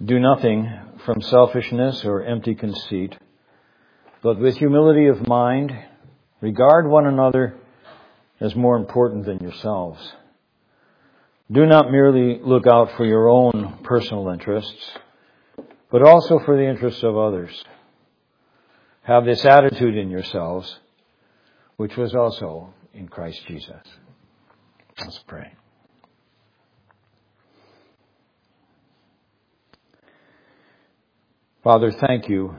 Do nothing from selfishness or empty conceit, but with humility of mind, regard one another as more important than yourselves. Do not merely look out for your own personal interests, but also for the interests of others. Have this attitude in yourselves, which was also in Christ Jesus. Let's pray. Father, thank you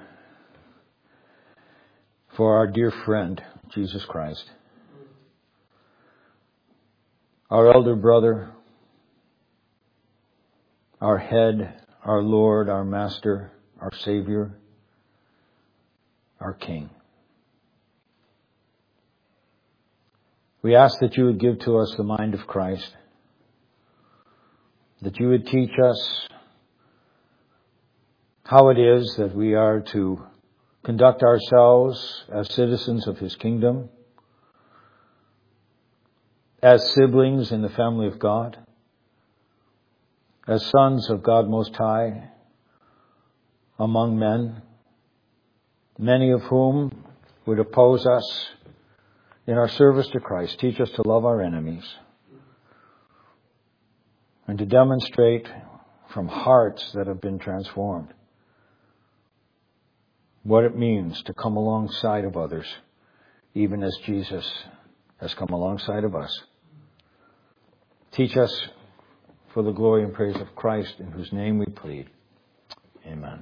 for our dear friend, Jesus Christ, our elder brother, our head, our Lord, our Master, our Savior, our King. We ask that you would give to us the mind of Christ, that you would teach us how it is that we are to conduct ourselves as citizens of His kingdom, as siblings in the family of God, as sons of God Most High among men, many of whom would oppose us in our service to Christ. Teach us to love our enemies and to demonstrate from hearts that have been transformed what it means to come alongside of others, even as Jesus has come alongside of us. Teach us for the glory and praise of Christ, in whose name we plead. Amen.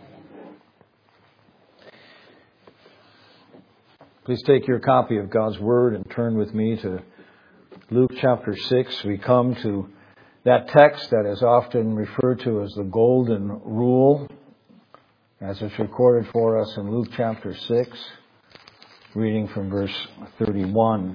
Please take your copy of God's Word and turn with me to Luke chapter 6. We come to that text that is often referred to as the Golden Rule, as it's recorded for us in Luke chapter 6, reading from verse 31.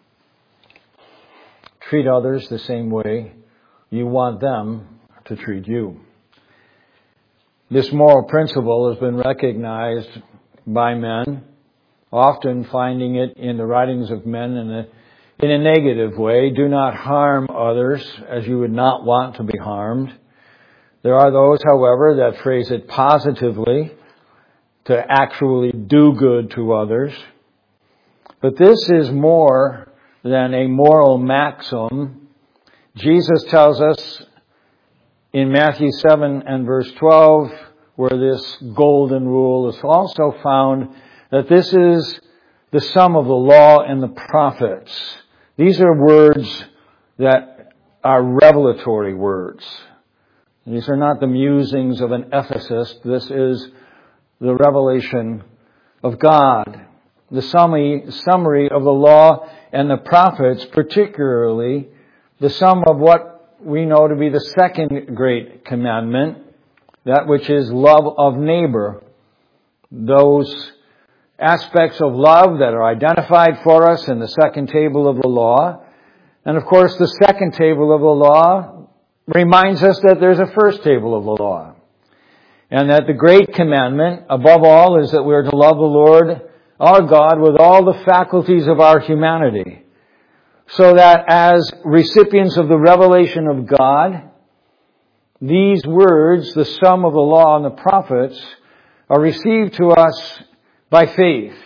Treat others the same way you want them to treat you. This moral principle has been recognized by men, often finding it in the writings of men in a negative way. Do not harm others as you would not want to be harmed. There are those, however, that phrase it positively, to actually do good to others. But this is more than a moral maxim. Jesus tells us in Matthew 7 and verse 12, where this golden rule is also found, that this is the sum of the law and the prophets. These are words that are revelatory words. These are not the musings of an ethicist. This is the revelation of God. The summary of the law and the prophets, particularly the sum of what we know to be the second great commandment, that which is love of neighbor. Those aspects of love that are identified for us in the second table of the law. And of course, the second table of the law reminds us that there's a first table of the law. And that the great commandment, above all, is that we are to love the Lord our God with all the faculties of our humanity. So that as recipients of the revelation of God, these words, the sum of the law and the prophets, are received to us by faith.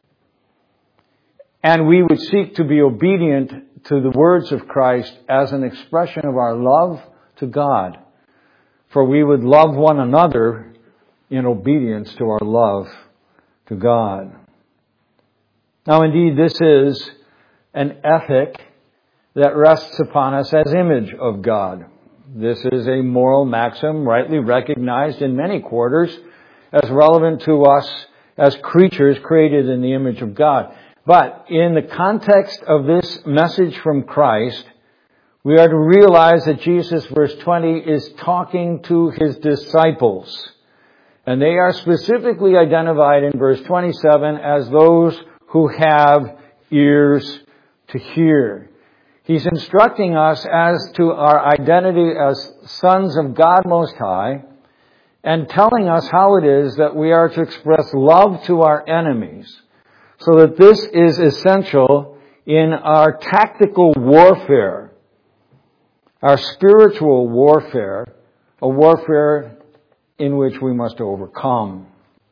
And we would seek to be obedient to the words of Christ as an expression of our love to God. For we would love one another in obedience to our love to God. Now indeed, this is an ethic that rests upon us as image of God. This is a moral maxim rightly recognized in many quarters as relevant to us as creatures created in the image of God. But in the context of this message from Christ, we are to realize that Jesus, verse 20, is talking to His disciples. And they are specifically identified in verse 27 as those who have ears to hear. He's instructing us as to our identity as sons of God Most High, and telling us how it is that we are to express love to our enemies. So that this is essential in our tactical warfare, our spiritual warfare, a warfare in which we must overcome.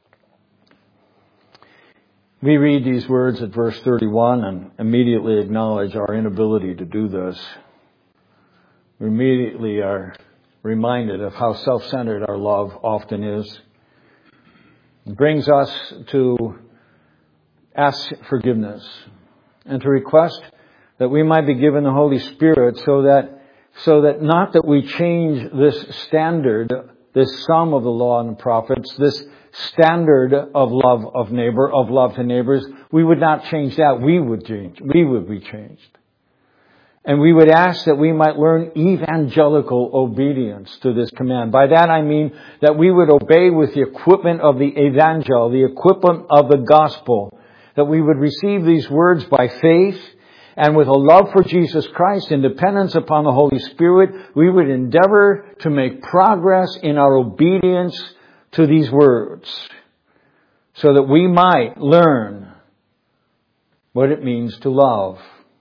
We read these words at verse 31 and immediately acknowledge our inability to do this. We immediately are reminded of how self-centered our love often is. It brings us to ask forgiveness and to request that we might be given the Holy Spirit so that not that we change this standard, this sum of the law and the prophets, this standard of love of neighbor, of love to neighbors, we would not change that. We would change. We would be changed. And we would ask that we might learn evangelical obedience to this command. By that I mean that we would obey with the equipment of the evangel, the equipment of the gospel, that we would receive these words by faith, and with a love for Jesus Christ and dependence upon the Holy Spirit, we would endeavor to make progress in our obedience to these words, so that we might learn what it means to love.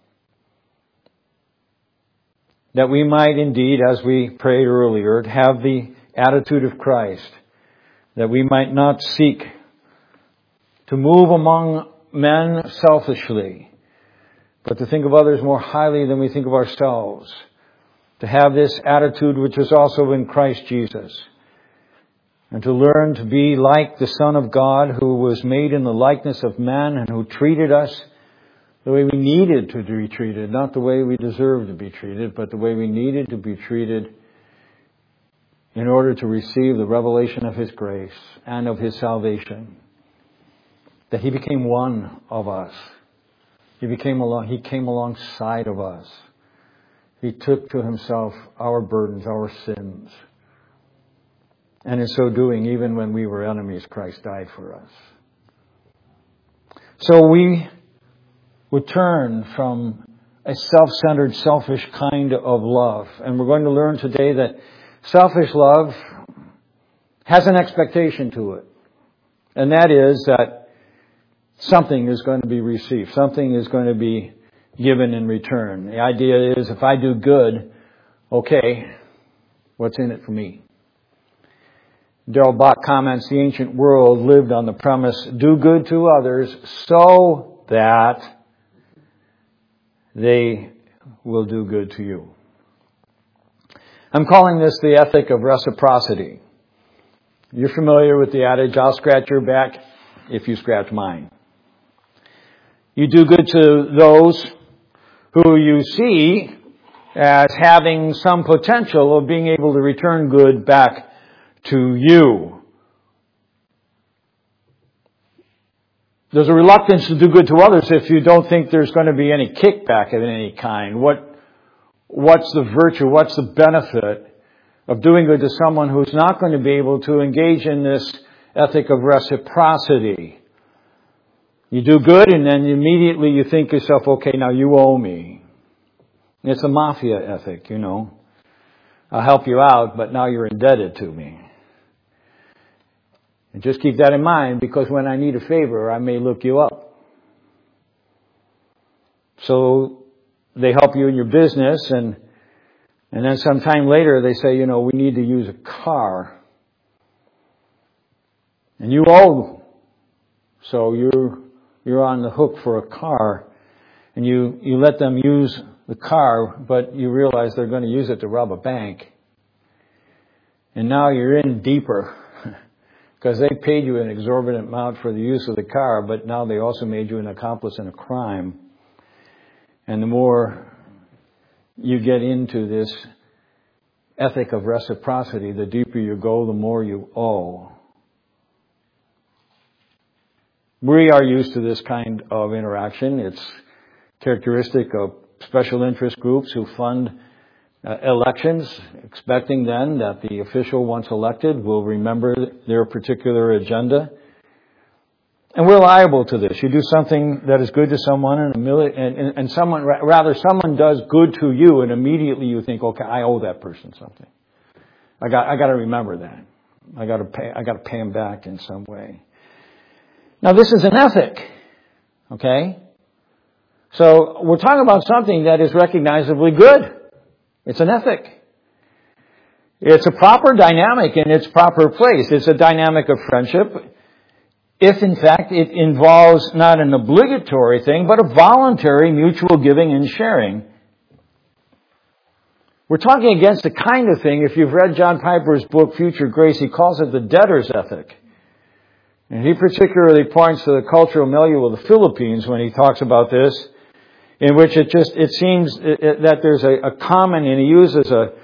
That we might indeed, as we prayed earlier, have the attitude of Christ. That we might not seek to move among men selfishly, but to think of others more highly than we think of ourselves. To have this attitude which is also in Christ Jesus. And to learn to be like the Son of God, who was made in the likeness of man and who treated us the way we needed to be treated, not the way we deserved to be treated, but the way we needed to be treated in order to receive the revelation of His grace and of His salvation. That He became one of us. He came alongside of us. He took to Himself our burdens, our sins. And in so doing, even when we were enemies, Christ died for us. So we would turn from a self-centered, selfish kind of love. And we're going to learn today that selfish love has an expectation to it. And that is that something is going to be received. Something is going to be given in return. The idea is if I do good, okay, what's in it for me? Darrell Bach comments, the ancient world lived on the premise, do good to others so that they will do good to you. I'm calling this the ethic of reciprocity. You're familiar with the adage, I'll scratch your back if you scratch mine. You do good to those who you see as having some potential of being able to return good back to you. There's a reluctance to do good to others if you don't think there's going to be any kickback of any kind. What's the virtue? What's the benefit of doing good to someone who's not going to be able to engage in this ethic of reciprocity? You do good and then immediately you think to yourself, okay, now you owe me. It's a mafia ethic, you know. I'll help you out, but now you're indebted to me. And just keep that in mind, because when I need a favor, I may look you up. So they help you in your business, and then sometime later they say, you know, we need to use a car. And you owe. So you're on the hook for a car. And you let them use the car, but you realize they're going to use it to rob a bank. And now you're in deeper. Because they paid you an exorbitant amount for the use of the car, but now they also made you an accomplice in a crime. And the more you get into this ethic of reciprocity, the deeper you go, the more you owe. We are used to this kind of interaction. It's characteristic of special interest groups who fund elections, expecting then that the official, once elected, will remember their particular agenda. And we're liable to this. You do something that is good to someone, and someone does good to you, and immediately you think, okay, I owe that person something. I got to remember that. I got to pay him back in some way. Now, this is an ethic, okay? So we're talking about something that is recognizably good. It's an ethic. It's a proper dynamic in its proper place. It's a dynamic of friendship, if in fact it involves not an obligatory thing, but a voluntary mutual giving and sharing. We're talking against the kind of thing, if you've read John Piper's book, Future Grace, he calls it the debtor's ethic. And he particularly points to the cultural milieu of the Philippines when he talks about this, in which it seems that there's a common, and he uses a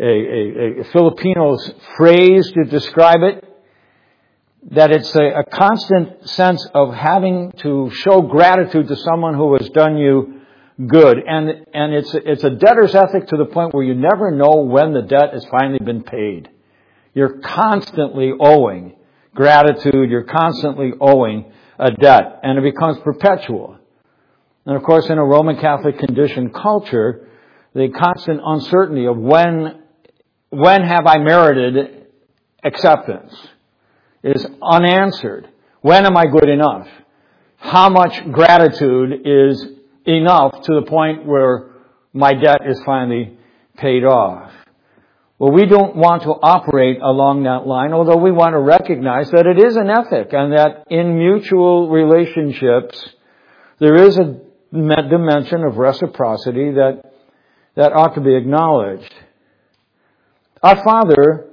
Filipino's phrase to describe it, that it's a constant sense of having to show gratitude to someone who has done you good. And it's a debtor's ethic to the point where you never know when the debt has finally been paid. You're constantly owing gratitude. You're constantly owing a debt. And it becomes perpetual. And of course, in a Roman Catholic conditioned culture, the constant uncertainty of when have I merited acceptance is unanswered. When am I good enough? How much gratitude is enough to the point where my debt is finally paid off? Well, we don't want to operate along that line, although we want to recognize that it is an ethic and that in mutual relationships there is a dimension of reciprocity that ought to be acknowledged. Our Father,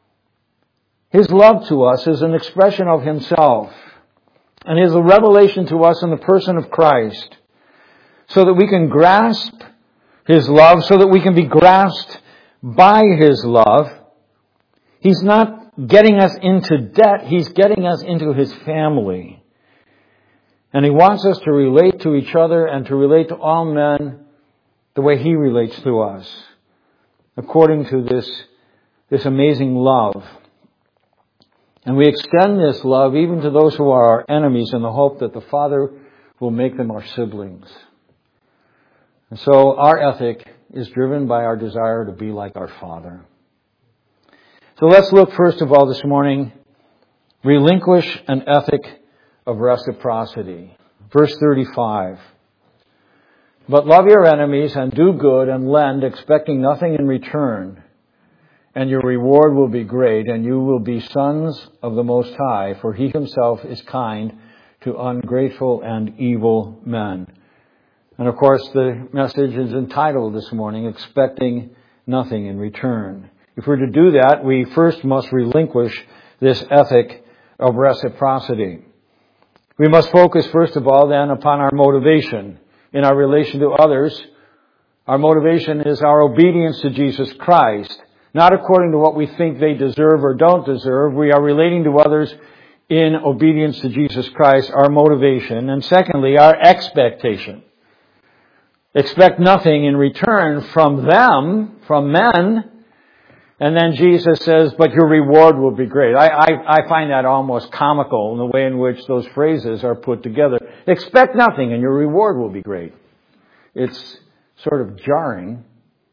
His love to us is an expression of Himself, and is a revelation to us in the person of Christ, so that we can grasp His love, so that we can be grasped by His love. He's not getting us into debt, He's getting us into His family. And He wants us to relate to each other and to relate to all men the way He relates to us, according to this amazing love. And we extend this love even to those who are our enemies in the hope that the Father will make them our siblings. And so our ethic is driven by our desire to be like our Father. So let's look first of all this morning, relinquish an ethic of reciprocity. Verse 35. But love your enemies and do good and lend, expecting nothing in return. And your reward will be great, and you will be sons of the Most High, for He Himself is kind to ungrateful and evil men. And of course, the message is entitled this morning, Expecting Nothing in Return. If we're to do that, we first must relinquish this ethic of reciprocity. We must focus, first of all, then, upon our motivation in our relation to others. Our motivation is our obedience to Jesus Christ, not according to what we think they deserve or don't deserve. We are relating to others in obedience to Jesus Christ, our motivation. And secondly, our expectation. Expect nothing in return from them, from men. And then Jesus says, but your reward will be great. I find that almost comical in the way in which those phrases are put together. Expect nothing and your reward will be great. It's sort of jarring.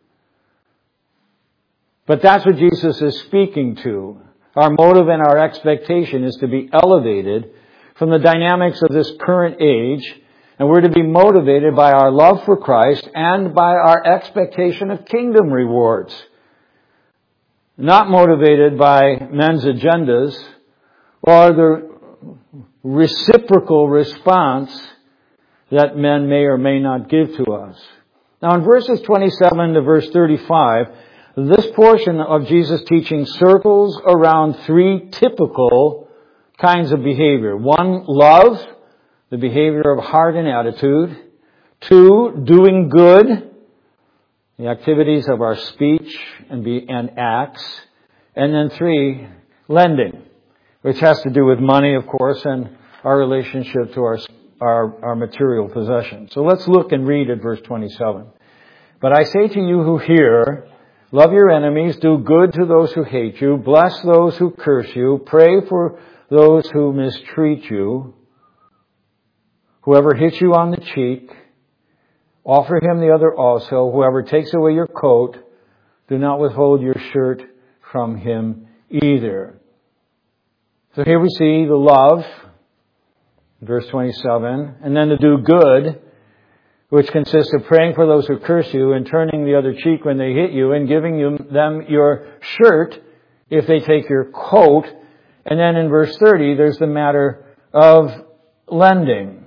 But that's what Jesus is speaking to. Our motive and our expectation is to be elevated from the dynamics of this current age, and we're to be motivated by our love for Christ and by our expectation of kingdom rewards. Not motivated by men's agendas or the reciprocal response that men may or may not give to us. Now in verses 27 to verse 35, this portion of Jesus' teaching circles around three typical kinds of behavior. One, love, the behavior of heart and attitude. Two, doing good, the activities of our speech and acts. And then three, lending, which has to do with money, of course, and our relationship to our material possessions. So let's look and read at verse 27. But I say to you who hear, love your enemies, do good to those who hate you, bless those who curse you, pray for those who mistreat you. Whoever hits you on the cheek, offer him the other also. Whoever takes away your coat, do not withhold your shirt from him either. So here we see the love, verse 27, and then to do good, which consists of praying for those who curse you and turning the other cheek when they hit you and giving them your shirt if they take your coat. And then in verse 30, there's the matter of lending.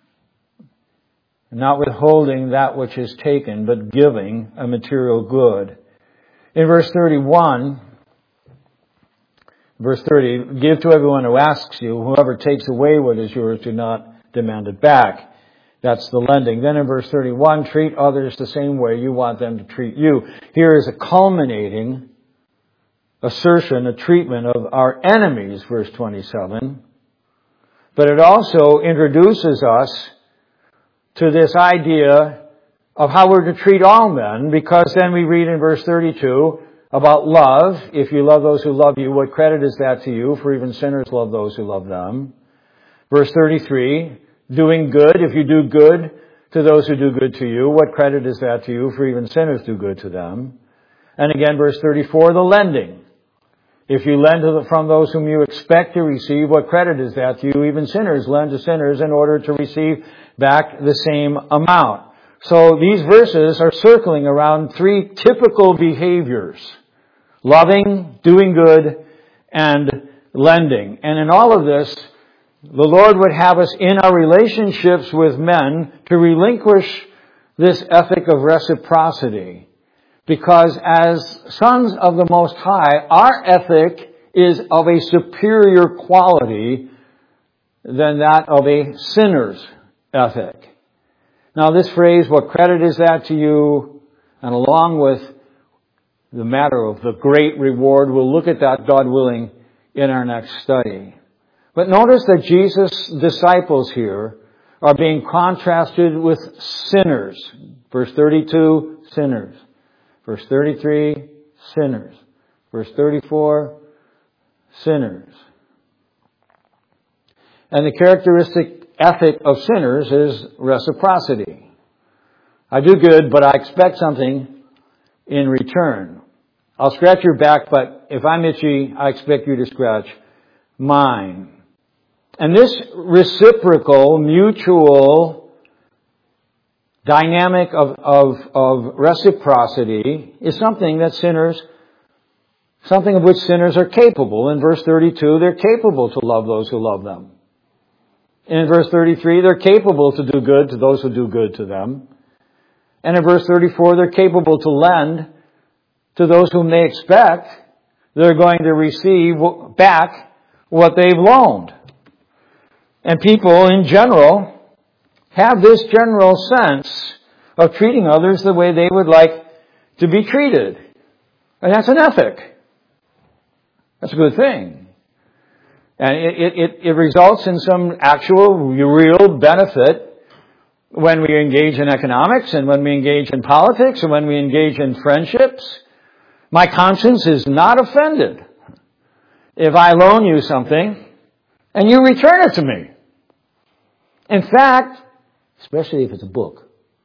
Not withholding that which is taken, but giving a material good. In verse 30, give to everyone who asks you. Whoever takes away what is yours, do not demand it back. That's the lending. Then in verse 31, treat others the same way you want them to treat you. Here is a culminating assertion, a treatment of our enemies, verse 27. But it also introduces us to this idea of how we're to treat all men, because then we read in verse 32 about love. If you love those who love you, what credit is that to you? For even sinners love those who love them. Verse 33, doing good. If you do good to those who do good to you, what credit is that to you? For even sinners do good to them. And again, verse 34, the lending. If you lend from those whom you expect to receive, what credit is that to you? Even sinners lend to sinners in order to receive back the same amount. So these verses are circling around three typical behaviors: loving, doing good, and lending. And in all of this, the Lord would have us in our relationships with men to relinquish this ethic of reciprocity. Because as sons of the Most High, our ethic is of a superior quality than that of a sinner's ethic. Now this phrase, what credit is that to you? And along with the matter of the great reward, we'll look at that, God willing, in our next study. But notice that Jesus' disciples here are being contrasted with sinners. Verse 32, sinners. Verse 33, sinners. Verse 34, sinners. And the characteristic ethic of sinners is reciprocity. I do good, but I expect something in return. I'll scratch your back, but if I'm itchy, I expect you to scratch mine. And this reciprocal, mutual dynamic of reciprocity is something of which sinners are capable. In verse 32, they're capable to love those who love them. In verse 33, they're capable to do good to those who do good to them. And in verse 34, they're capable to lend to those whom they expect they're going to receive back what they've loaned. And people in general have this general sense of treating others the way they would like to be treated. And that's an ethic. That's a good thing. And it results in some actual, real benefit when we engage in economics and when we engage in politics and when we engage in friendships. My conscience is not offended if I loan you something and you return it to me. In fact, especially if it's a book,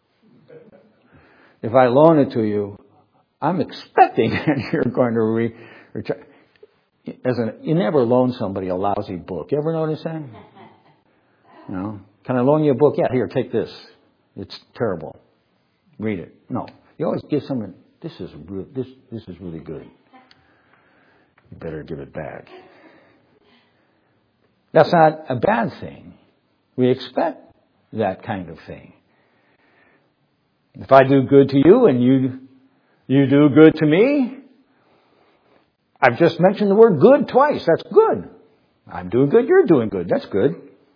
if I loan it to you, I'm expecting that you're going to return. You never loan somebody a lousy book. You ever notice that? No. Can I loan you a book? Yeah, here, take this. It's terrible. Read it. No. You always give someone, this is really good. You better give it back. That's not a bad thing. We expect that kind of thing. If I do good to you and you do good to me, I've just mentioned the word good twice. That's good. I'm doing good, you're doing good. That's good.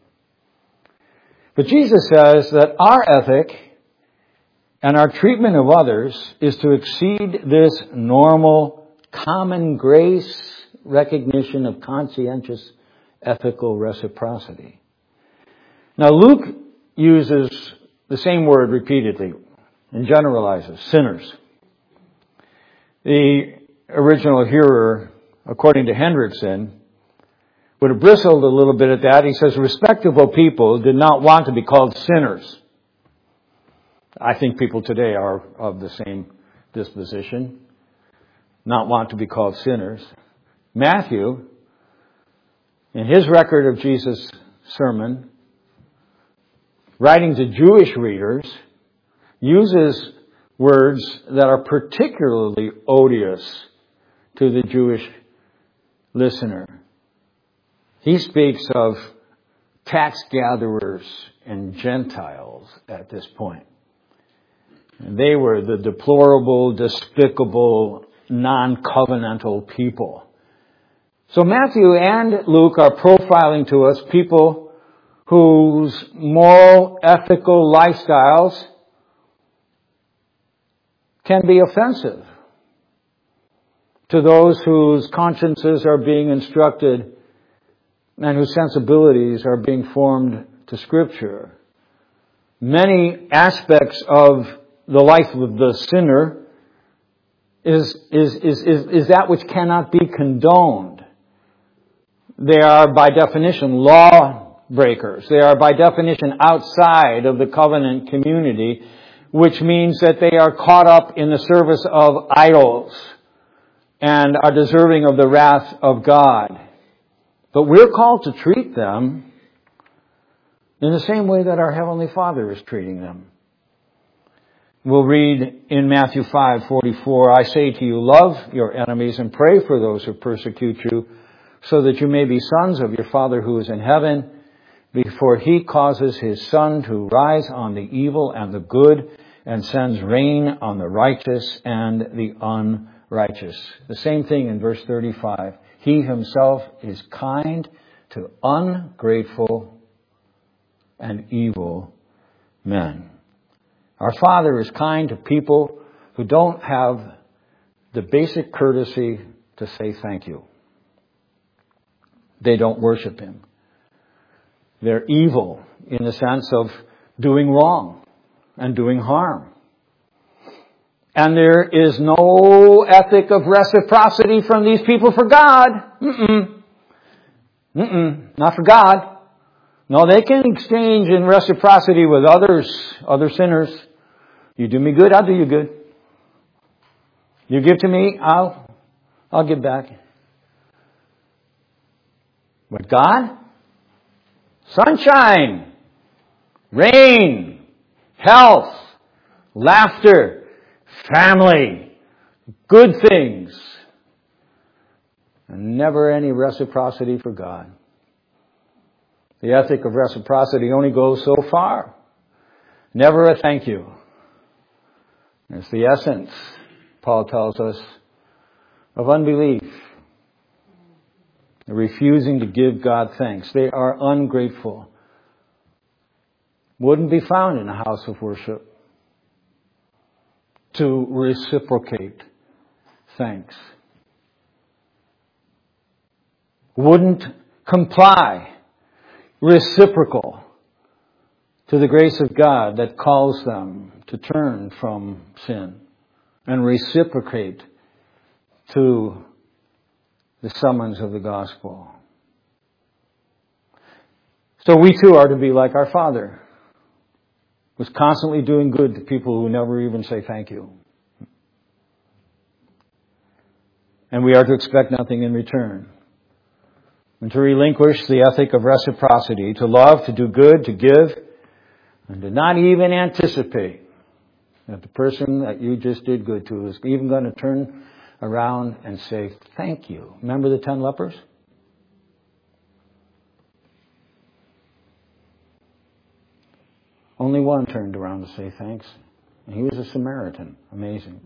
But Jesus says that our ethic and our treatment of others is to exceed this normal, common grace recognition of conscientious ethical reciprocity. Now Luke uses the same word repeatedly and generalizes sinners. The original hearer, according to Hendrickson, would have bristled a little bit at that. He says, respectable people did not want to be called sinners. I think people today are of the same disposition, not want to be called sinners. Matthew, in his record of Jesus' sermon, writing to Jewish readers, uses words that are particularly odious to the Jewish listener. He speaks of tax gatherers and Gentiles at this point. And they were the deplorable, despicable, non-covenantal people. So Matthew and Luke are profiling to us people whose moral, ethical lifestyles can be offensive to those whose consciences are being instructed and whose sensibilities are being formed to Scripture. Many aspects of the life of the sinner is that which cannot be condoned. They are by definition law breakers. They are by definition outside of the covenant community, which means that they are caught up in the service of idols and are deserving of the wrath of God. But we're called to treat them in the same way that our Heavenly Father is treating them. We'll read in Matthew 5:44, I say to you, love your enemies and pray for those who persecute you, so that you may be sons of your Father who is in heaven, before He causes His sun to rise on the evil and the good, and sends rain on the righteous and the unrighteous. The same thing in verse 35. He Himself is kind to ungrateful and evil men. Our Father is kind to people who don't have the basic courtesy to say thank you. They don't worship Him. They're evil in the sense of doing wrong and doing harm. And there is no ethic of reciprocity from these people for God. Not for God. No, they can exchange in reciprocity with others, other sinners. You do me good, I'll do you good. You give to me, I'll give back. But God? Sunshine, rain, health, laughter, family, good things. And never any reciprocity for God. The ethic of reciprocity only goes so far. Never a thank you. It's the essence, Paul tells us, of unbelief. Refusing to give God thanks. They are ungrateful. Wouldn't be found in a house of worship to reciprocate thanks. Wouldn't comply reciprocal to the grace of God that calls them to turn from sin and reciprocate to the summons of the gospel. So we too are to be like our Father, who's constantly doing good to people who never even say thank you. And we are to expect nothing in return. And to relinquish the ethic of reciprocity, to love, to do good, to give, and to not even anticipate that the person that you just did good to is even going to turn around and say thank you. Remember the 10 lepers? Only one turned around to say thanks. And he was a Samaritan. Amazing.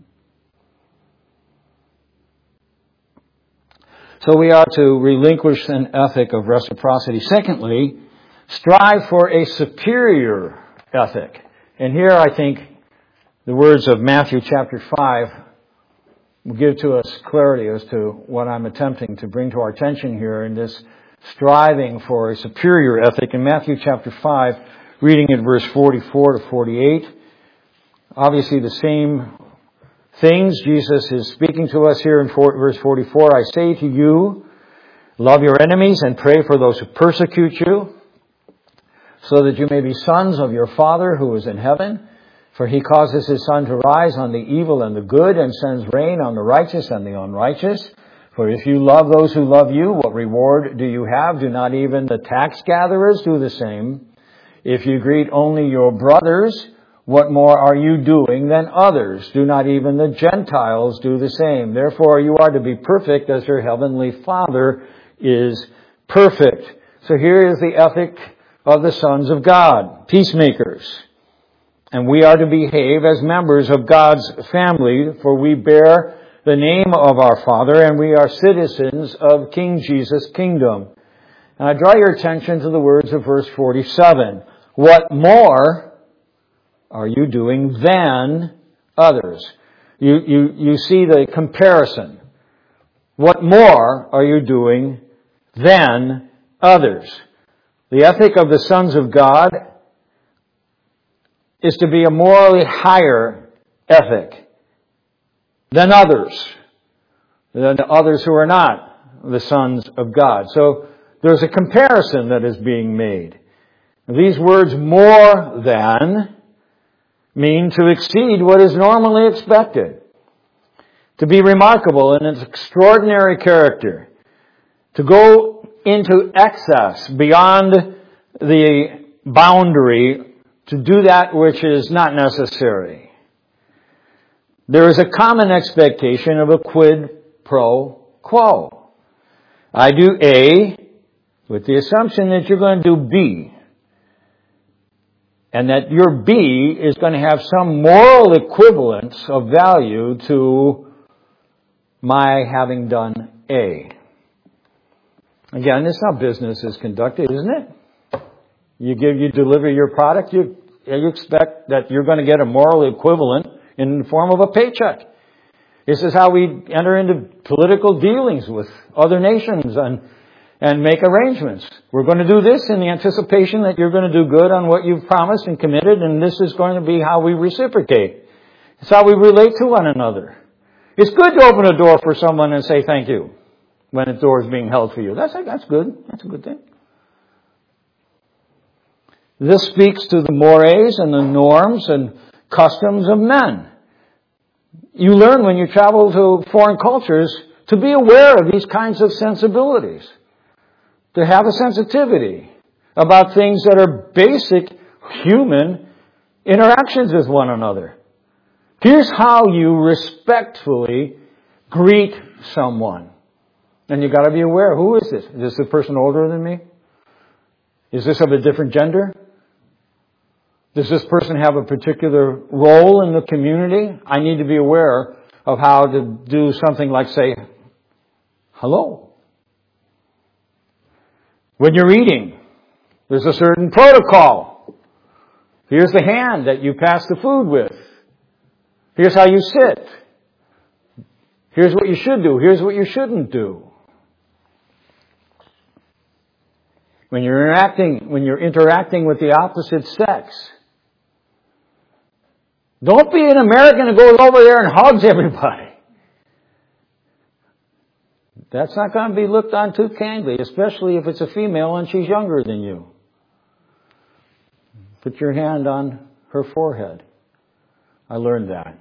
So we are to relinquish an ethic of reciprocity. Secondly, strive for a superior ethic. And here I think the words of Matthew chapter 5 will give to us clarity as to what I'm attempting to bring to our attention here in this striving for a superior ethic. In Matthew chapter 5, reading in verse 44 to 48, obviously the same things Jesus is speaking to us here in verse 44. I say to you, love your enemies and pray for those who persecute you, so that you may be sons of your Father who is in heaven. For He causes His sun to rise on the evil and the good, and sends rain on the righteous and the unrighteous. For if you love those who love you, what reward do you have? Do not even the tax gatherers do the same? If you greet only your brothers, what more are you doing than others? Do not even the Gentiles do the same? Therefore you are to be perfect as your heavenly Father is perfect. So here is the ethic of the sons of God, peacemakers. And we are to behave as members of God's family, for we bear the name of our Father, and we are citizens of King Jesus' kingdom. And I draw your attention to the words of verse 47. What more are you doing than others? You see the comparison. What more are you doing than others? The ethic of the sons of God is to be a morally higher ethic than others who are not the sons of God. So there's a comparison that is being made. These words, more than, mean to exceed what is normally expected, to be remarkable in its extraordinary character, to go into excess beyond the boundary, to do that which is not necessary. There is a common expectation of a quid pro quo. I do A with the assumption that you're going to do B, and that your B is going to have some moral equivalence of value to my having done A. Again, this is how business is conducted, isn't it? You deliver your product, you expect that you're going to get a moral equivalent in the form of a paycheck. This is how we enter into political dealings with other nations and make arrangements. We're going to do this in the anticipation that you're going to do good on what you've promised and committed, and this is going to be how we reciprocate. It's how we relate to one another. It's good to open a door for someone and say thank you when the door is being held for you. That's good. That's a good thing. This speaks to the mores and the norms and customs of men. You learn when you travel to foreign cultures to be aware of these kinds of sensibilities, to have a sensitivity about things that are basic human interactions with one another. Here's how you respectfully greet someone. And you've got to be aware, who is this? Is this a person older than me? Is this of a different gender? Does this person have a particular role in the community? I need to be aware of how to do something like say, hello. When you're eating, there's a certain protocol. Here's the hand that you pass the food with. Here's how you sit. Here's what you should do. Here's what you shouldn't do. When you're interacting with the opposite sex, don't be an American who goes over there and hugs everybody. That's not going to be looked on too kindly, especially if it's a female and she's younger than you. Put your hand on her forehead. I learned that.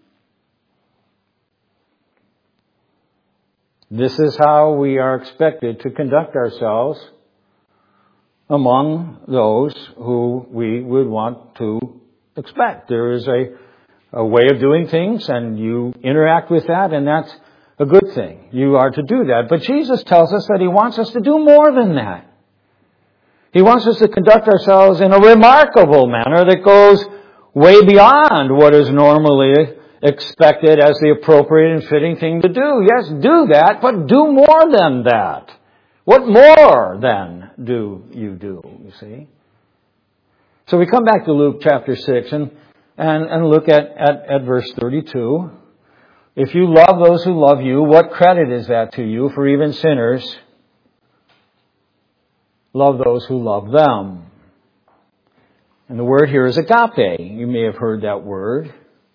This is how we are expected to conduct ourselves among those who we would want to expect. There is a way of doing things, and you interact with that, and that's a good thing. You are to do that. But Jesus tells us that He wants us to do more than that. He wants us to conduct ourselves in a remarkable manner that goes way beyond what is normally expected as the appropriate and fitting thing to do. Yes, do that, but do more than that. What more then do you do, you see? So we come back to Luke chapter 6 and look at verse 32. If you love those who love you, what credit is that to you? For even sinners love those who love them. And the word here is agape. You may have heard that word.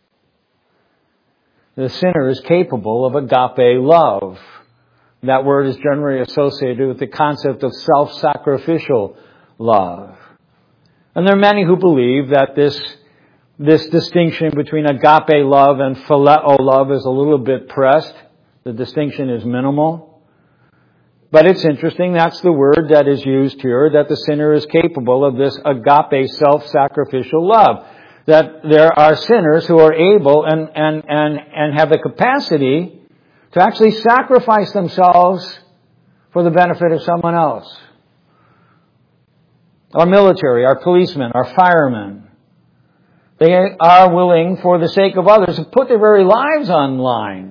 The sinner is capable of agape love. That word is generally associated with the concept of self-sacrificial love. And there are many who believe that this distinction between agape love and phileo love is a little bit pressed. The distinction is minimal. But it's interesting, that's the word that is used here, that the sinner is capable of this agape self-sacrificial love. that there are sinners who are able and have the capacity to actually sacrifice themselves for the benefit of someone else. Our military, our policemen, our firemen, they are willing, for the sake of others, to put their very lives on the line.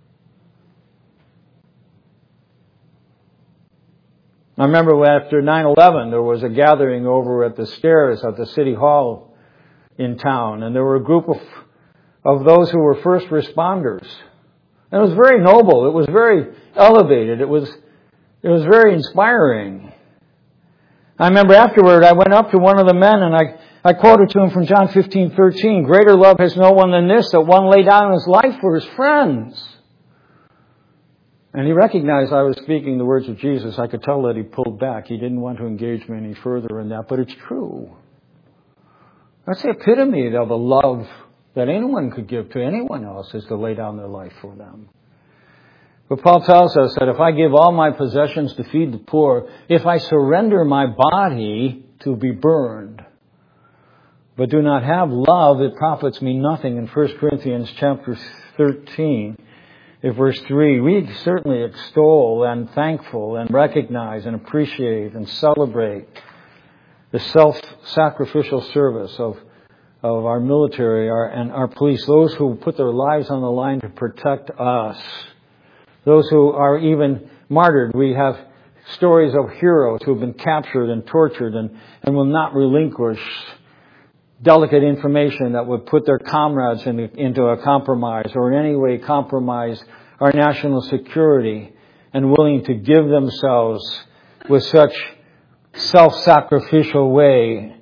I remember after 9/11, there was a gathering over at the stairs at the City Hall in town, and there were a group of those who were first responders. And it was very noble. It was very elevated. It was very inspiring. I remember afterward, I went up to one of the men and I quoted to him from John 15:13, "Greater love has no one than this, that one lay down his life for his friends." And he recognized I was speaking the words of Jesus. I could tell that he pulled back. He didn't want to engage me any further in that, but it's true. That's the epitome of a love that anyone could give to anyone else, is to lay down their life for them. But Paul tells us that if I give all my possessions to feed the poor, if I surrender my body to be burned, but do not have love, it profits me nothing. In 1 Corinthians chapter 13, in verse 3, we certainly extol and thankful and recognize and appreciate and celebrate the self-sacrificial service of our military and our police, those who put their lives on the line to protect us, those who are even martyred. We have stories of heroes who have been captured and tortured and will not relinquish delicate information that would put their comrades into a compromise, or in any way compromise our national security, and willing to give themselves with such self-sacrificial way.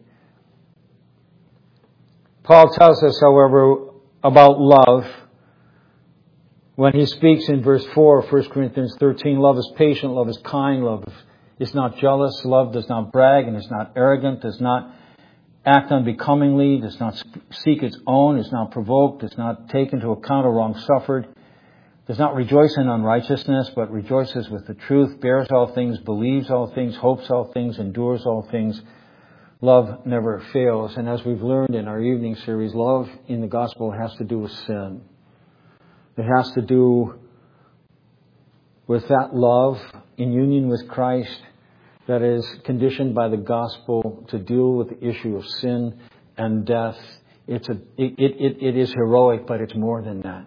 Paul tells us, however, about love when he speaks in verse 4 of 1 Corinthians 13. Love is patient, love is kind, love is not jealous, love does not brag and is not arrogant, does not act unbecomingly, does not seek its own, is not provoked, does not take into account a wrong suffered, does not rejoice in unrighteousness, but rejoices with the truth, bears all things, believes all things, hopes all things, endures all things. Love never fails. And as we've learned in our evening series, love in the gospel has to do with sin. It has to do with that love in union with Christ that is conditioned by the gospel to deal with the issue of sin and death. It is heroic, but it's more than that.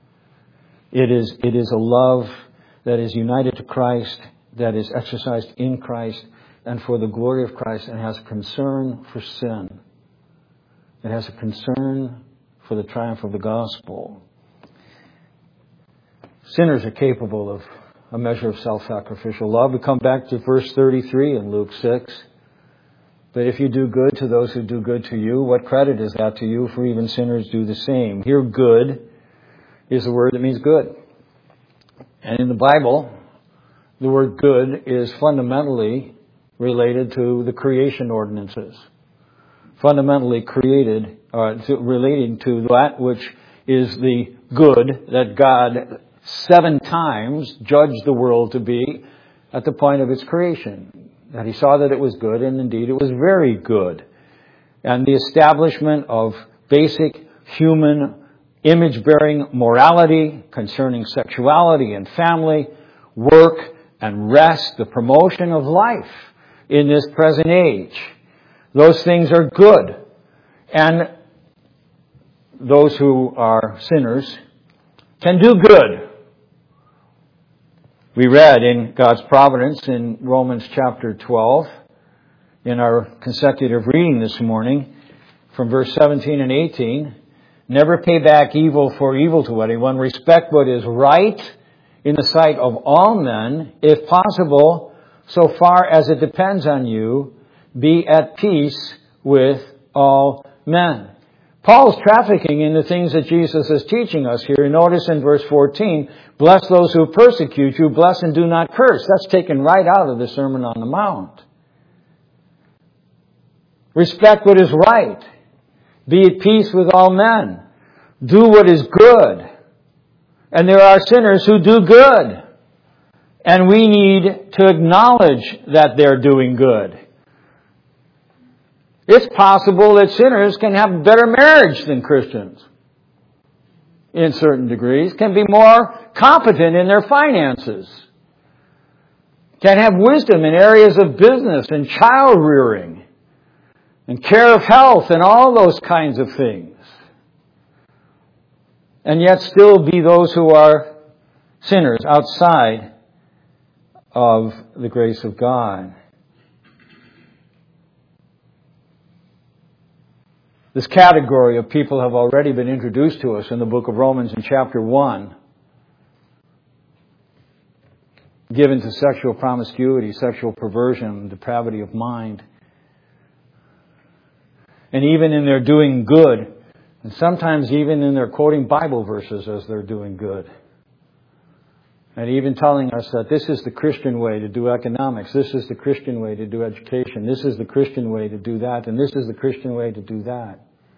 It is a love that is united to Christ, that is exercised in Christ and for the glory of Christ, and has concern for sin. It has a concern for the triumph of the gospel. Sinners are capable of a measure of self-sacrificial love. We come back to verse 33 in Luke 6. But if you do good to those who do good to you, what credit is that to you? For even sinners do the same. Here, good is the word that means good. And in the Bible, the word good is fundamentally related to the creation ordinances. Fundamentally relating to that which is the good that God 7 times judged the world to be at the point of its creation. That he saw that it was good, and indeed it was very good. And the establishment of basic human image-bearing morality concerning sexuality and family, work and rest, the promotion of life in this present age. Those things are good. And those who are sinners can do good. We read in God's providence in Romans chapter 12, in our consecutive reading this morning, from verse 17 and 18, never pay back evil for evil to anyone. Respect what is right in the sight of all men. If possible, so far as it depends on you, be at peace with all men. Paul's trafficking in the things that Jesus is teaching us here. Notice in verse 14, bless those who persecute you, bless and do not curse. That's taken right out of the Sermon on the Mount. Respect what is right. Be at peace with all men. Do what is good. And there are sinners who do good. And we need to acknowledge that they're doing good. It's possible that sinners can have better marriage than Christians in certain degrees, can be more competent in their finances, can have wisdom in areas of business and child rearing and care of health and all those kinds of things. And yet still be those who are sinners outside of the grace of God. This category of people have already been introduced to us in the book of Romans in chapter 1. Given to sexual promiscuity, sexual perversion, depravity of mind. And even in their doing good, and sometimes even in their quoting Bible verses as they're doing good. And even telling us that this is the Christian way to do economics, this is the Christian way to do education, this is the Christian way to do that, and this is the Christian way to do that.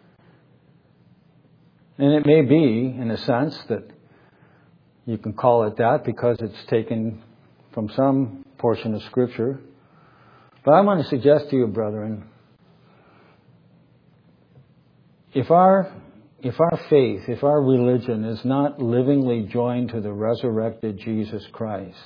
And it may be, in a sense, that you can call it that because it's taken from some portion of Scripture. But I want to suggest to you, brethren, if our faith, if our religion is not livingly joined to the resurrected Jesus Christ,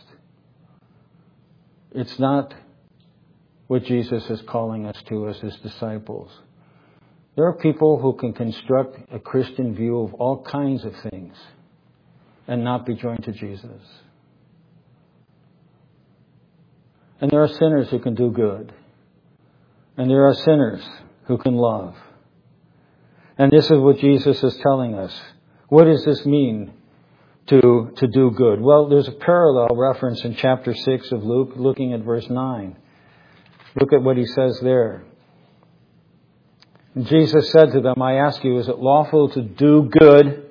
it's not what Jesus is calling us to as His disciples. There are people who can construct a Christian view of all kinds of things and not be joined to Jesus. And there are sinners who can do good. And there are sinners who can love. And this is what Jesus is telling us. What does this mean to do good? Well, there's a parallel reference in chapter 6 of Luke, looking at verse 9. Look at what He says there. And Jesus said to them, I ask you, is it lawful to do good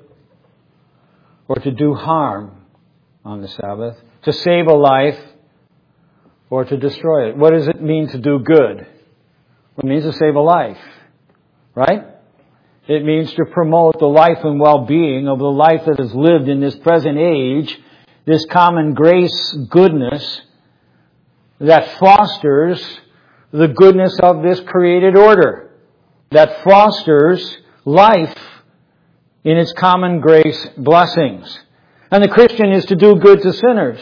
or to do harm on the Sabbath? To save a life or to destroy it? What does it mean to do good? It means to save a life, right? It means to promote the life and well-being of the life that is lived in this present age, this common grace goodness that fosters the goodness of this created order, that fosters life in its common grace blessings. And the Christian is to do good to sinners.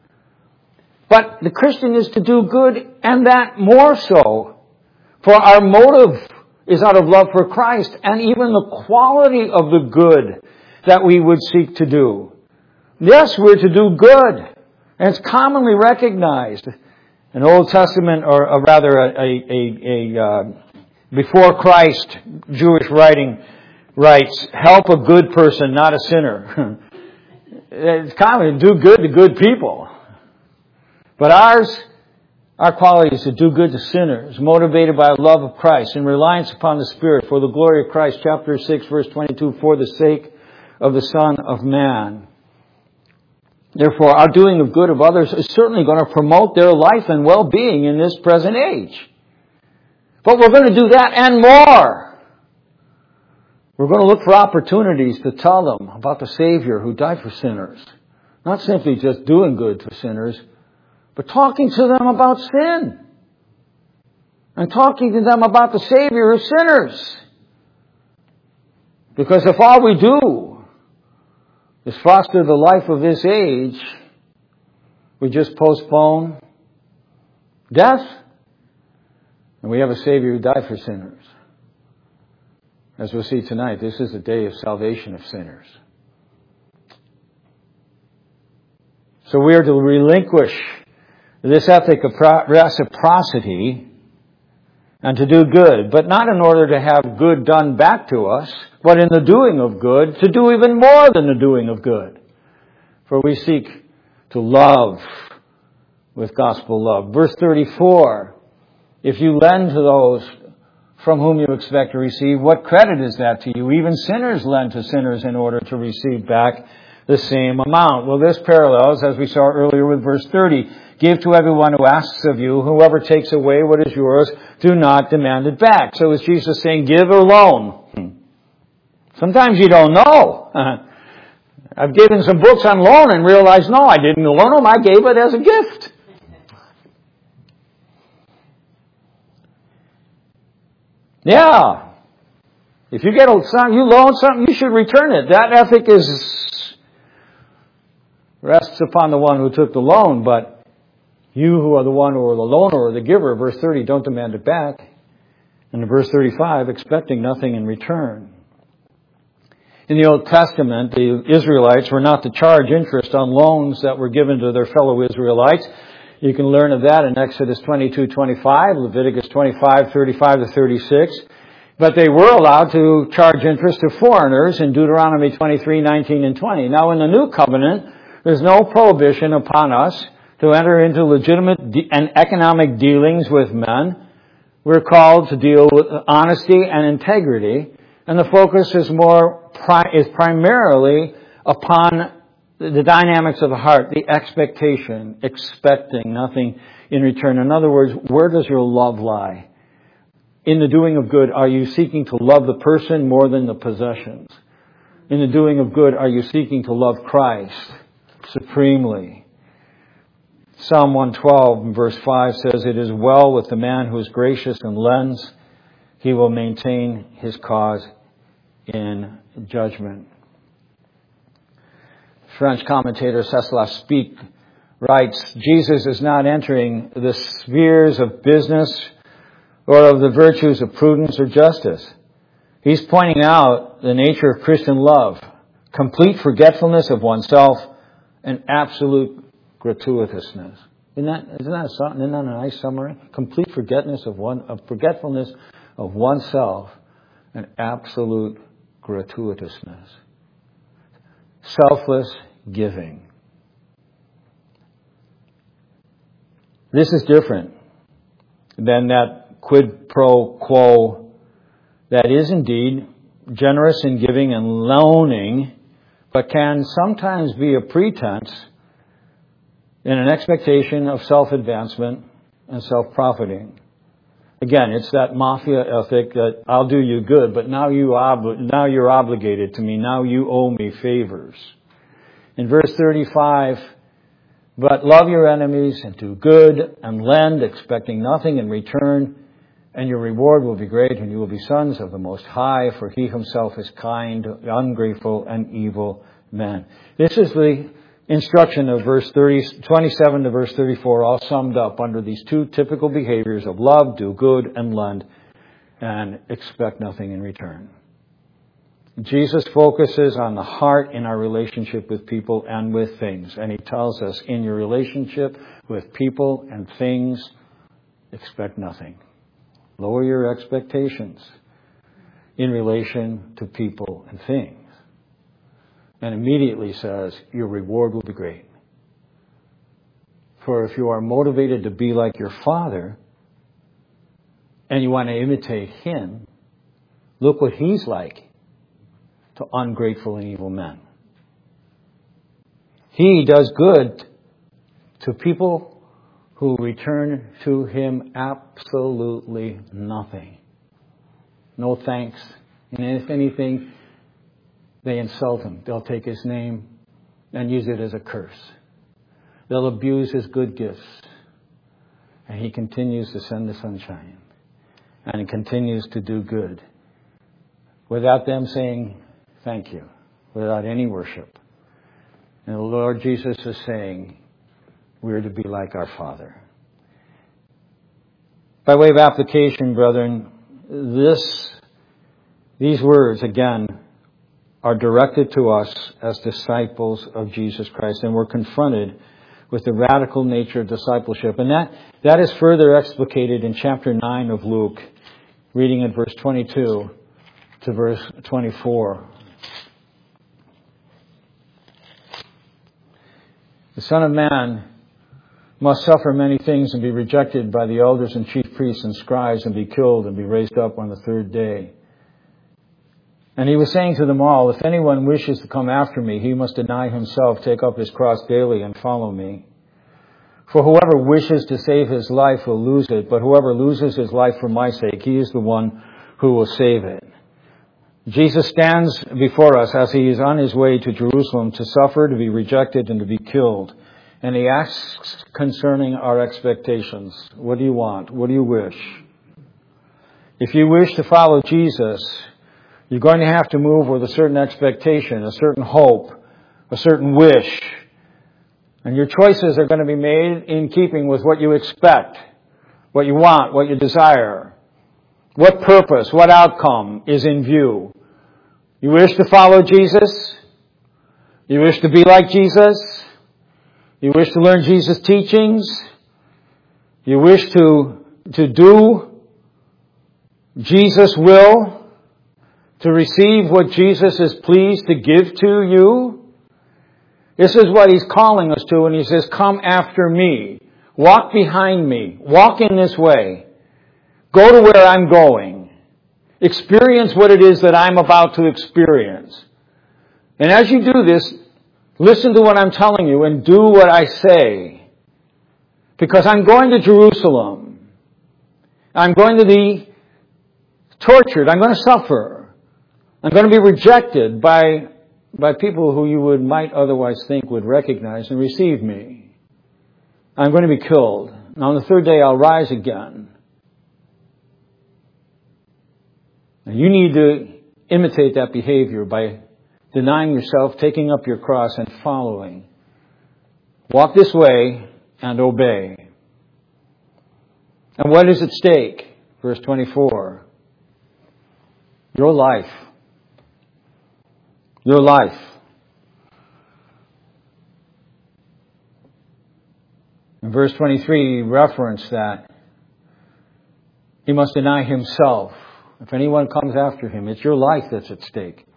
But the Christian is to do good, and that more so. For our motive is out of love for Christ, and even the quality of the good that we would seek to do. Yes, we're to do good, and it's commonly recognized. An Old Testament, or rather a before Christ Jewish writing writes, help a good person, not a sinner. It's common to do good to good people. But our quality is to do good to sinners, motivated by a love of Christ and reliance upon the Spirit for the glory of Christ. Chapter 6, verse 22, for the sake of the Son of Man. Therefore, our doing of good of others is certainly going to promote their life and well-being in this present age. But we're going to do that and more. We're going to look for opportunities to tell them about the Savior who died for sinners. Not simply just doing good to sinners, but talking to them about sin. And talking to them about the Savior of sinners. Because if all we do is foster the life of this age, we just postpone death, and we have a Savior who died for sinners. As we'll see tonight, this is the day of salvation of sinners. So we are to relinquish this ethic of reciprocity and to do good, but not in order to have good done back to us, but in the doing of good, to do even more than the doing of good. For we seek to love with gospel love. Verse 34, if you lend to those from whom you expect to receive, what credit is that to you? Even sinners lend to sinners in order to receive back the same amount. Well, this parallels, as we saw earlier with verse 30, give to everyone who asks of you, whoever takes away what is yours, do not demand it back. So is Jesus saying give or loan? Sometimes you don't know. I've given some books on loan and realized, no, I didn't loan them, I gave it as a gift. Yeah. If you get you loan something, you should return it. That ethic rests upon the one who took the loan, but you who are the one or the loaner or the giver, verse 30, don't demand it back. And in verse 35, expecting nothing in return. In the Old Testament, the Israelites were not to charge interest on loans that were given to their fellow Israelites. You can learn of that in Exodus 22:25, Leviticus 25:35 to 36. But they were allowed to charge interest to foreigners in Deuteronomy 23:19 and 20. Now in the New Covenant, there's no prohibition upon us to enter into legitimate and economic dealings with men. We're called to deal with honesty and integrity, and the focus is primarily upon the dynamics of the heart, the expectation, expecting nothing in return. In other words, where does your love lie? In the doing of good, are you seeking to love the person more than the possessions? In the doing of good, are you seeking to love Christ supremely? Psalm 112 verse 5 says, "It is well with the man who is gracious and lends. He will maintain his cause in judgment." French commentator Cécile Speak writes, Jesus is not entering the spheres of business or of the virtues of prudence or justice. He's pointing out the nature of Christian love, complete forgetfulness of oneself, and absolute gratuitousness. Isn't that a nice summary? Complete forgetfulness of oneself and absolute gratuitousness. Selfless giving. This is different than that quid pro quo that is indeed generous in giving and loaning, but can sometimes be a pretense in an expectation of self-advancement and self-profiting. Again, it's that mafia ethic that I'll do you good, but now you're obligated to me. Now you owe me favors. In verse 35, "But love your enemies and do good and lend, expecting nothing in return, and your reward will be great, and you will be sons of the Most High, for He Himself is kind to ungrateful and evil men." This is the instruction of verse 27 to verse 34, all summed up under these two typical behaviors of love, do good, and lend, and expect nothing in return. Jesus focuses on the heart in our relationship with people and with things. And He tells us, in your relationship with people and things, expect nothing. Lower your expectations in relation to people and things. And immediately says, your reward will be great. For if you are motivated to be like your Father, and you want to imitate Him, look what He's like to ungrateful and evil men. He does good to people who return to Him absolutely nothing. No thanks. And if anything, they insult Him. They'll take His name and use it as a curse. They'll abuse His good gifts. And He continues to send the sunshine. And He continues to do good. Without them saying thank you. Without any worship. And the Lord Jesus is saying, we're to be like our Father. By way of application, brethren, these words, again, are directed to us as disciples of Jesus Christ. And we're confronted with the radical nature of discipleship. And that is further explicated in chapter 9 of Luke, reading at verse 22 to verse 24. The Son of Man must suffer many things and be rejected by the elders and chief priests and scribes and be killed and be raised up on the third day. And He was saying to them all, if anyone wishes to come after me, he must deny himself, take up his cross daily, and follow me. For whoever wishes to save his life will lose it, but whoever loses his life for my sake, he is the one who will save it. Jesus stands before us as He is on His way to Jerusalem to suffer, to be rejected, and to be killed. And He asks concerning our expectations. What do you want? What do you wish? If you wish to follow Jesus, you're going to have to move with a certain expectation, a certain hope, a certain wish. And your choices are going to be made in keeping with what you expect, what you want, what you desire. What purpose, what outcome is in view? You wish to follow Jesus? You wish to be like Jesus? You wish to learn Jesus' teachings? You wish to do Jesus' will? To receive what Jesus is pleased to give to you? This is what He's calling us to when He says, come after me. Walk behind me. Walk in this way. Go to where I'm going. Experience what it is that I'm about to experience. And as you do this, listen to what I'm telling you and do what I say. Because I'm going to Jerusalem. I'm going to be tortured. I'm going to suffer. I'm going to be rejected by people who you might otherwise think would recognize and receive me. I'm going to be killed. And on the third day I'll rise again. And you need to imitate that behavior by denying yourself, taking up your cross, and following. Walk this way and obey. And what is at stake? Verse 24. Your life. Your life. In verse 23, he referenced that he must deny himself. If anyone comes after him, it's your life that's at stake.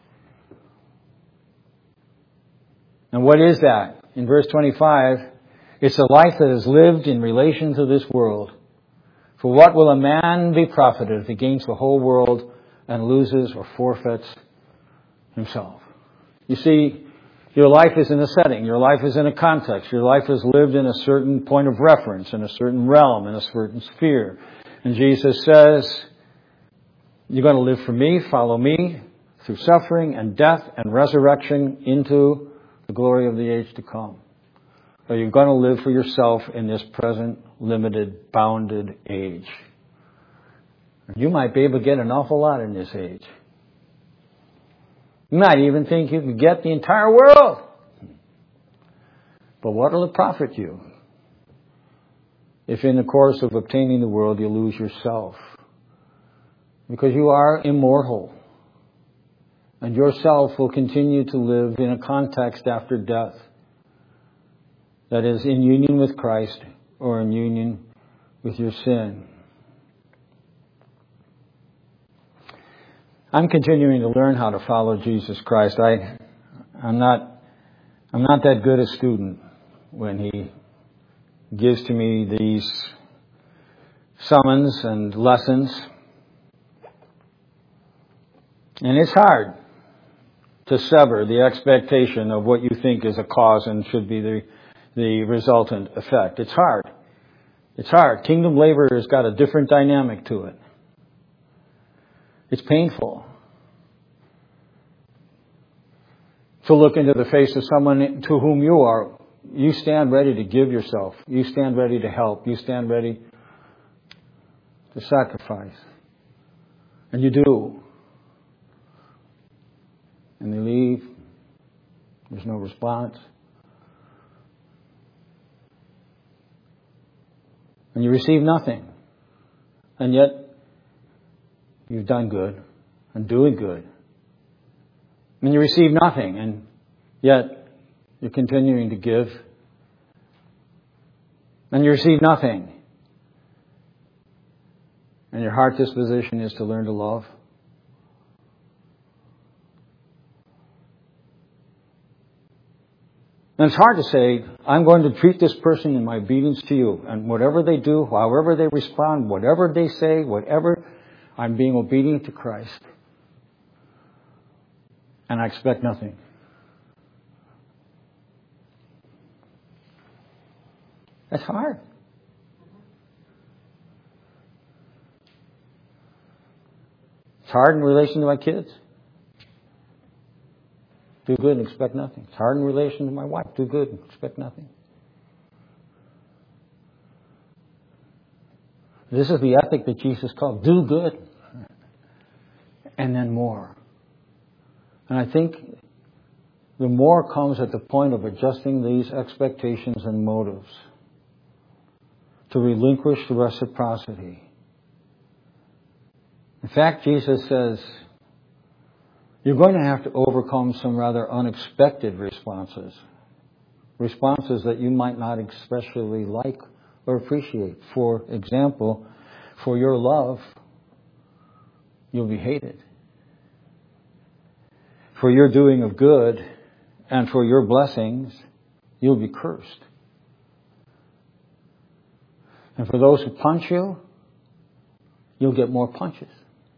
And what is that? In verse 25, it's a life that is lived in relation to this world. For what will a man be profited if he gains the whole world and loses or forfeits himself? You see, your life is in a setting. Your life is in a context. Your life is lived in a certain point of reference, in a certain realm, in a certain sphere. And Jesus says, you're going to live for me, follow me, through suffering and death and resurrection into the glory of the age to come. Or you're going to live for yourself in this present, limited, bounded age. You might be able to get an awful lot in this age. You might even think you could get the entire world. But what will it profit you if in the course of obtaining the world you lose yourself? Because you are immortal. And yourself will continue to live in a context after death that is in union with Christ or in union with your sin. I'm continuing to learn how to follow Jesus Christ. I'm not that good a student when He gives to me these summons and lessons. And it's hard to sever the expectation of what you think is a cause and should be the resultant effect. It's hard. It's hard. Kingdom labor has got a different dynamic to it. It's painful to look into the face of someone to whom you stand ready to give yourself. You stand ready to help. You stand ready to sacrifice. And you do. And they leave. There's no response. And you receive nothing. And yet, you've done good and doing good. And you receive nothing, and yet you're continuing to give. And you receive nothing. And your heart disposition is to learn to love. And it's hard to say, I'm going to treat this person in my obedience to you. And whatever they do, however they respond, whatever they say, whatever, I'm being obedient to Christ. And I expect nothing. That's hard. It's hard in relation to my kids. Do good and expect nothing. It's hard in relation to my wife. Do good and expect nothing. This is the ethic that Jesus called. Do good and then more. And I think the more comes at the point of adjusting these expectations and motives to relinquish the reciprocity. In fact, Jesus says, you're going to have to overcome some rather unexpected responses. Responses that you might not especially like or appreciate. For example, for your love, you'll be hated. For your doing of good and for your blessings, you'll be cursed. And for those who punch you, you'll get more punches.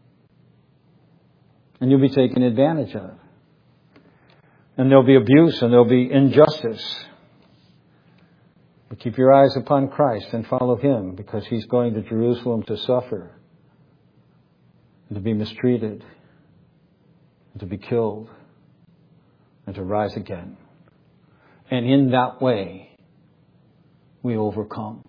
And you'll be taken advantage of. And there'll be abuse and there'll be injustice. But keep your eyes upon Christ and follow Him, because He's going to Jerusalem to suffer, and to be mistreated, and to be killed, and to rise again. And in that way, we overcome.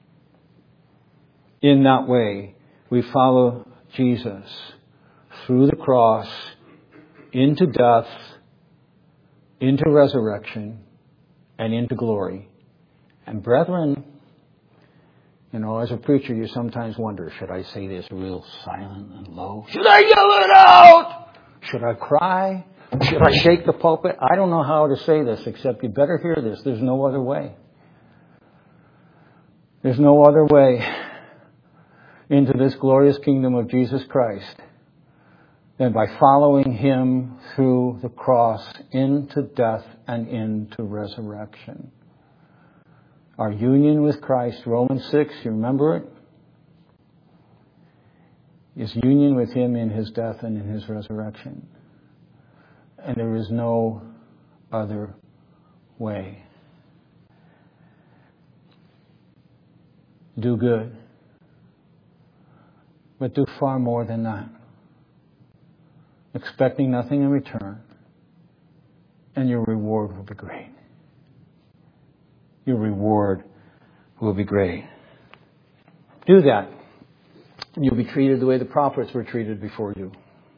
In that way, we follow Jesus through the cross, into death, into resurrection, and into glory. And brethren, as a preacher, you sometimes wonder, should I say this real silent and low? Should I yell it out? Should I cry? Should I shake the pulpit? I don't know how to say this, except you better hear this. There's no other way. There's no other way into this glorious kingdom of Jesus Christ than by following Him through the cross into death and into resurrection. Our union with Christ, Romans 6, you remember it? Is union with Him in His death and in His resurrection. And there is no other way. Do good. But do far more than that. Expecting nothing in return. And your reward will be great. Your reward will be great. Do that. And you'll be treated the way the prophets were treated before you.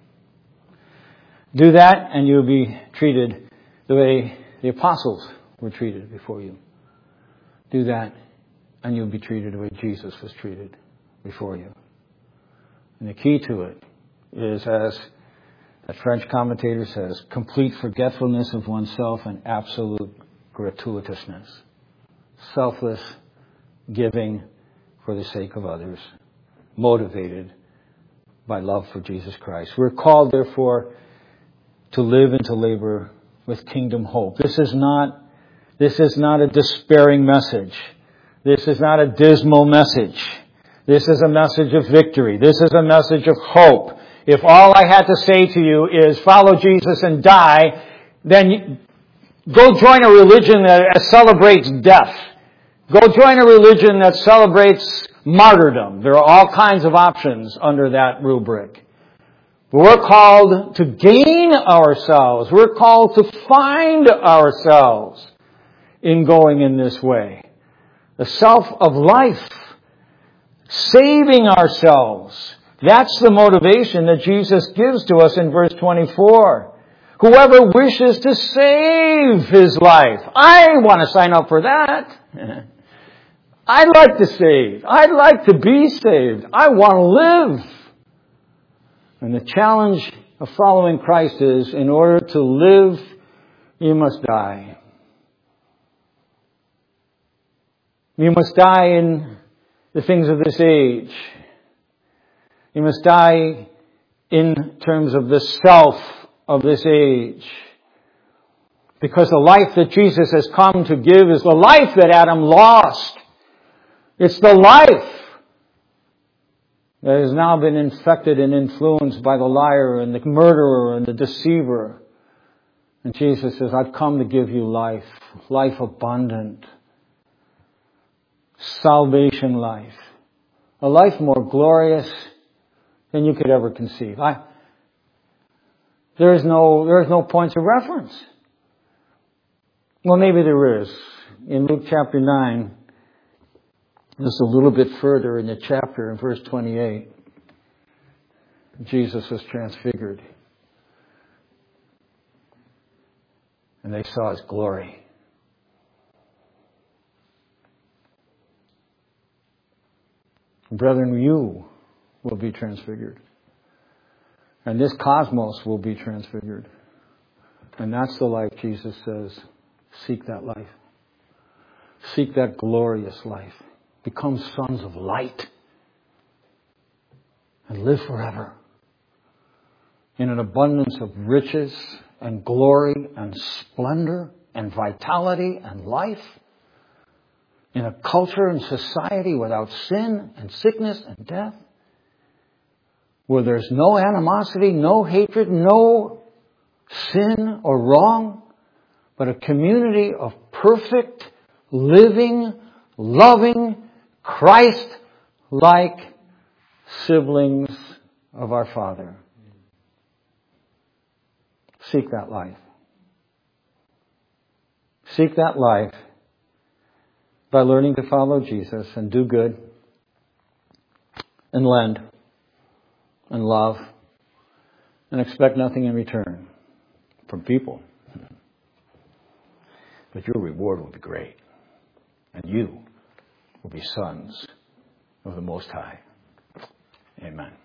Do that and you'll be treated the way the apostles were treated before you. Do that and you'll be treated the way Jesus was treated before you. And the key to it is, as a French commentator says, complete forgetfulness of oneself and absolute gratuitousness. Selfless giving for the sake of others, motivated by love for Jesus Christ. We're called, therefore, to live and to labor with kingdom hope. This is not a despairing message. This is not a dismal message. This is a message of victory. This is a message of hope. If all I had to say to you is follow Jesus and die, then go join a religion that celebrates death. Go join a religion that celebrates martyrdom. There are all kinds of options under that rubric. We're called to gain ourselves. We're called to find ourselves in going in this way. The self of life. Saving ourselves. That's the motivation that Jesus gives to us in verse 24. Whoever wishes to save his life. I want to sign up for that. I'd like to save. I'd like to be saved. I want to live. And the challenge of following Christ is, in order to live, you must die. You must die in the things of this age. You must die in terms of the self of this age. Because the life that Jesus has come to give is the life that Adam lost. It's the life that has now been infected and influenced by the liar and the murderer and the deceiver. And Jesus says, I've come to give you life, life abundant, salvation life, a life more glorious than you could ever conceive. There's no points of reference. Well, maybe there is. In Luke chapter 9, just a little bit further in the chapter, in verse 28. Jesus was transfigured. And they saw His glory. Brethren, you will be transfigured. And this cosmos will be transfigured. And that's the life Jesus says, seek that life. Seek that glorious life. Become sons of light. And live forever. In an abundance of riches and glory and splendor and vitality and life. In a culture and society without sin and sickness and death. Where there's no animosity, no hatred, no sin or wrong. But a community of perfect, living, loving, Christ-like siblings of our Father. Seek that life. Seek that life by learning to follow Jesus and do good and lend and love and expect nothing in return from people. But your reward will be great. And you will be sons of the Most High. Amen.